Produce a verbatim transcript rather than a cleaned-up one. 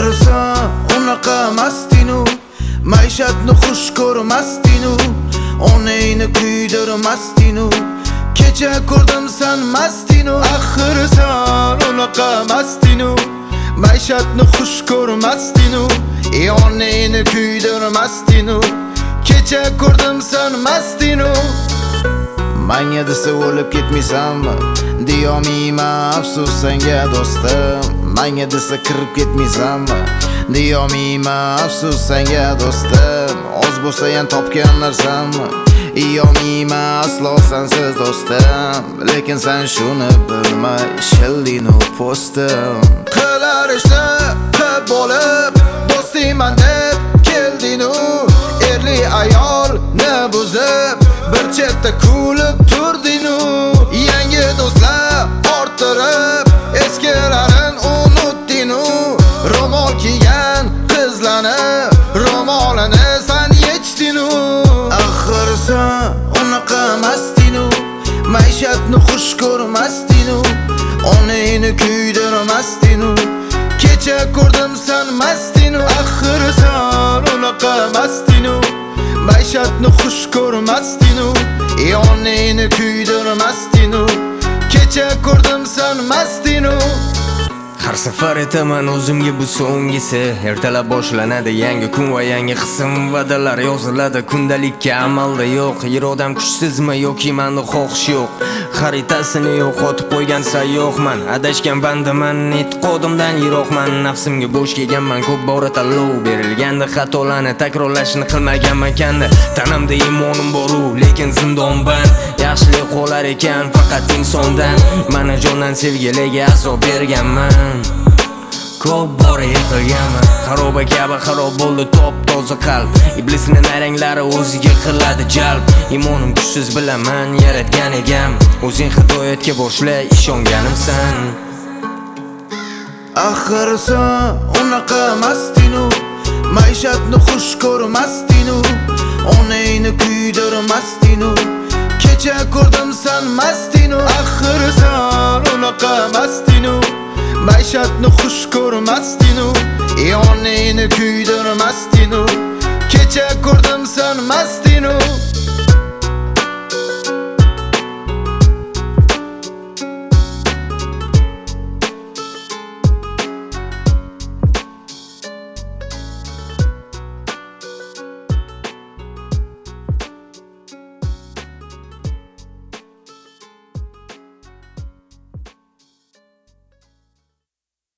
sen unaqa mastinu, maishatni xush ko'rmasdinu, onangni kuydirmasdinu. Kecha ko'rdim sen mastinu, axir sen unaqa mastinu, maishatni xush ko'rmasdinu, e onangni kuydirmasdinu. Kecha ko'rdim sen mastinu. Manga desa o'lib ketmaysanmi? Deyolmayman afsus senga do'stim. Manga desa kirib ketmaysanmi? Deyolmayman afsus senga do'stim. Oz bo'lsa ham topgan narsammi? Deyolmayman aslo sensiz do'stim. Lekin sen shuni bilmay shildinu postim. Qilar ishni qilib bo'lib do'stingman deb keldinu. Erli ayolni buzib bir chetda kulib turdinu. Yangi do'stlar orttirib eskilarin unutdinu. Ro'mol kiygan qizlarni ro'molini san yechdinu. Axir sen unaqa mastinu, maishatni xush ko'rmasdinu, onangni kuydirmasdinu. Kecha ko'rdim sen mastinu, axir sen unaqa mastinu, maishatni xush ko'rmasdinu, e onangni kuydirmasdinu. Kecha ko'rdim sen mastinu. Har safar aytaman o'zimga bu so'nggisi. Ertalab boshlanadi yangi kun va yangi qism. Va'dalar yoziladi kundalikka, amalda yo'q. Irodam kuchsizmi yoki menda xohish yo'q. Xaritasini yo'qotib qo'ygan sayyohman. Adashgan bandaman, e'tiqodimdan yiroqman. Nafsimga bo'sh kelganman, ko'p bora tanlov berilganda xatolarni takrorlashni qilmaganman kanda. Tanamda imonim bor-u, lekin zindonban. Yaxshilik qolar ekan faqat insondan. Mana jondan sevgilarga azob berganman. Ko'p bora yiqilganman, xaroba kabi xarob bo'ldi top toza qalb. Iblisning nayranglari o'ziga qiladi jalb. Imonim kuchsiz bilaman yaratgan egam. O'zing hidoyatga boshla ishonganimsan. Axir sen unaqa mastinu, maishatni xush ko'rmasdinu, onangni kuydirmasdinu. Kecha ko'rdim sen mastinu, axir sen unaqa mastinu, maishatni xush ko'rmasdinu, e onangni kuydirmasdinu. Kecha ko'rdim sen mastinu.